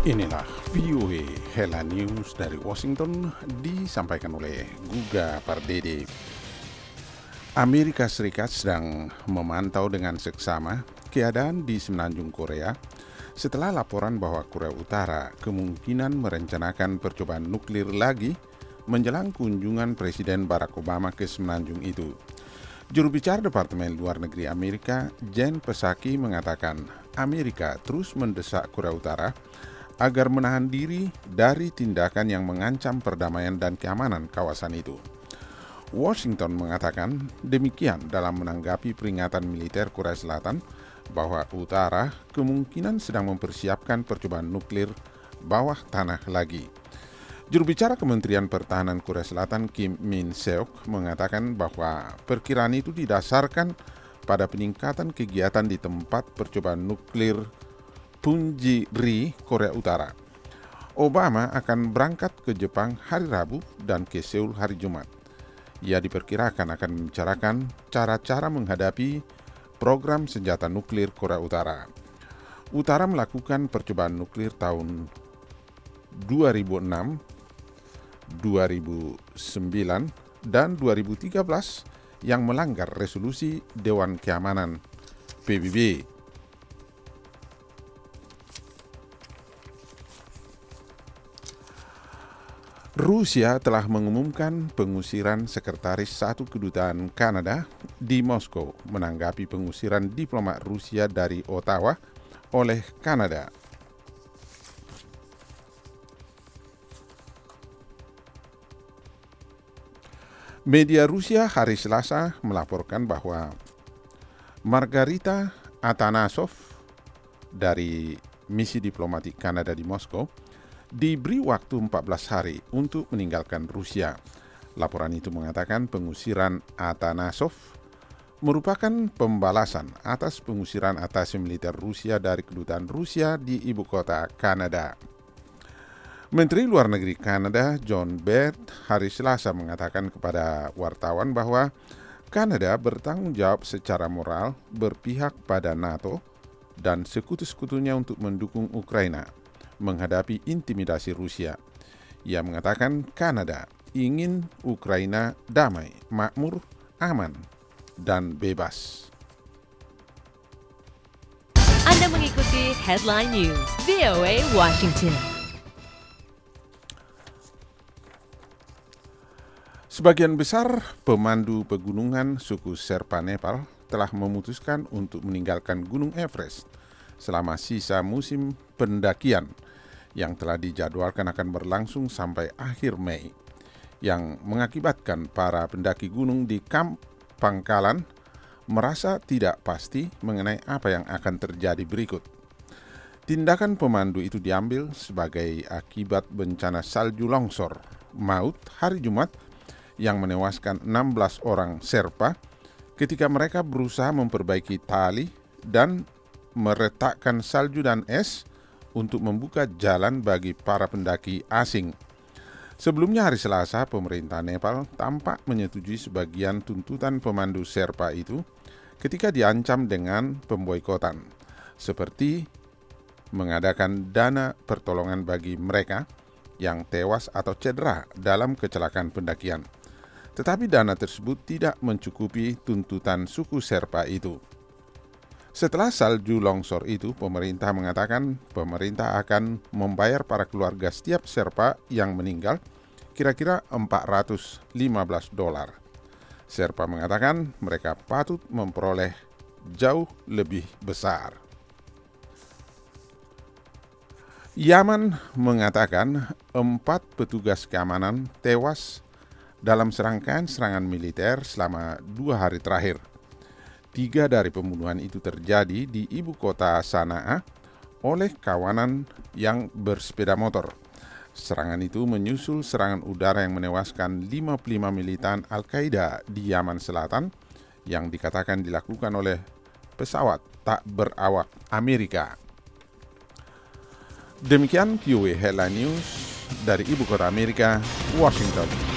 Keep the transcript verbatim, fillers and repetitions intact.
Inilah V O A Hela News dari Washington disampaikan oleh Guga Pardede. Amerika Serikat sedang memantau dengan seksama keadaan di semenanjung Korea setelah laporan bahwa Korea Utara kemungkinan merencanakan percobaan nuklir lagi menjelang kunjungan Presiden Barack Obama ke semenanjung itu. Juru bicara Departemen Luar Negeri Amerika, Jen Psaki, mengatakan Amerika terus mendesak Korea Utara agar menahan diri dari tindakan yang mengancam perdamaian dan keamanan kawasan itu. Washington mengatakan demikian dalam menanggapi peringatan militer Korea Selatan bahwa Utara kemungkinan sedang mempersiapkan percobaan nuklir bawah tanah lagi. Juru bicara Kementerian Pertahanan Korea Selatan Kim Min Seok mengatakan bahwa perkiraan itu didasarkan pada peningkatan kegiatan di tempat percobaan nuklir Punggye-ri, Korea Utara. Obama akan berangkat ke Jepang hari Rabu dan ke Seoul hari Jumat. Ia diperkirakan akan membicarakan cara-cara menghadapi program senjata nuklir Korea Utara. Utara melakukan percobaan nuklir tahun dua ribu enam, dua ribu sembilan, dan dua ribu tiga belas yang melanggar resolusi Dewan Keamanan P B B. Rusia telah mengumumkan pengusiran Sekretaris Satu Kedutaan Kanada di Moskow menanggapi pengusiran diplomat Rusia dari Ottawa oleh Kanada. Media Rusia hari Selasa melaporkan bahwa Margarita Atanasov dari misi diplomatik Kanada di Moskow diberi waktu empat belas hari untuk meninggalkan Rusia. Laporan itu mengatakan pengusiran Atanasov merupakan pembalasan atas pengusiran atase militer Rusia dari kedutaan Rusia di ibu kota Kanada. Menteri Luar Negeri Kanada John Baird hari Selasa mengatakan kepada wartawan bahwa Kanada bertanggung jawab secara moral berpihak pada NATO dan sekutu-sekutunya untuk mendukung Ukraina menghadapi intimidasi Rusia. Ia mengatakan Kanada ingin Ukraina damai, makmur, aman, dan bebas. Anda mengikuti Headline News V O A Washington. Sebagian besar pemandu pegunungan suku Sherpa Nepal telah memutuskan untuk meninggalkan Gunung Everest selama sisa musim pendakian yang telah dijadwalkan akan berlangsung sampai akhir Mei, yang mengakibatkan para pendaki gunung di kamp pangkalan merasa tidak pasti mengenai apa yang akan terjadi berikut. Tindakan pemandu itu diambil sebagai akibat bencana salju longsor maut hari Jumat yang menewaskan enam belas orang Sherpa ketika mereka berusaha memperbaiki tali dan meretakkan salju dan es untuk membuka jalan bagi para pendaki asing. Sebelumnya hari Selasa, pemerintah Nepal tampak menyetujui sebagian tuntutan pemandu Sherpa itu ketika diancam dengan pemboikotan, seperti mengadakan dana pertolongan bagi mereka yang tewas atau cedera dalam kecelakaan pendakian. Tetapi dana tersebut tidak mencukupi tuntutan suku Sherpa itu. Setelah salju longsor itu, pemerintah mengatakan pemerintah akan membayar para keluarga setiap Sherpa yang meninggal kira-kira empat ratus lima belas dolar. Sherpa mengatakan mereka patut memperoleh jauh lebih besar. Yaman mengatakan empat petugas keamanan tewas dalam serangkaian serangan militer selama dua hari terakhir. Tiga dari pembunuhan itu terjadi di ibu kota Sanaa oleh kawanan yang bersepeda motor. Serangan itu menyusul serangan udara yang menewaskan lima puluh lima militan Al-Qaeda di Yaman Selatan yang dikatakan dilakukan oleh pesawat tak berawak Amerika. Demikian V O A Headline News dari ibu kota Amerika, Washington.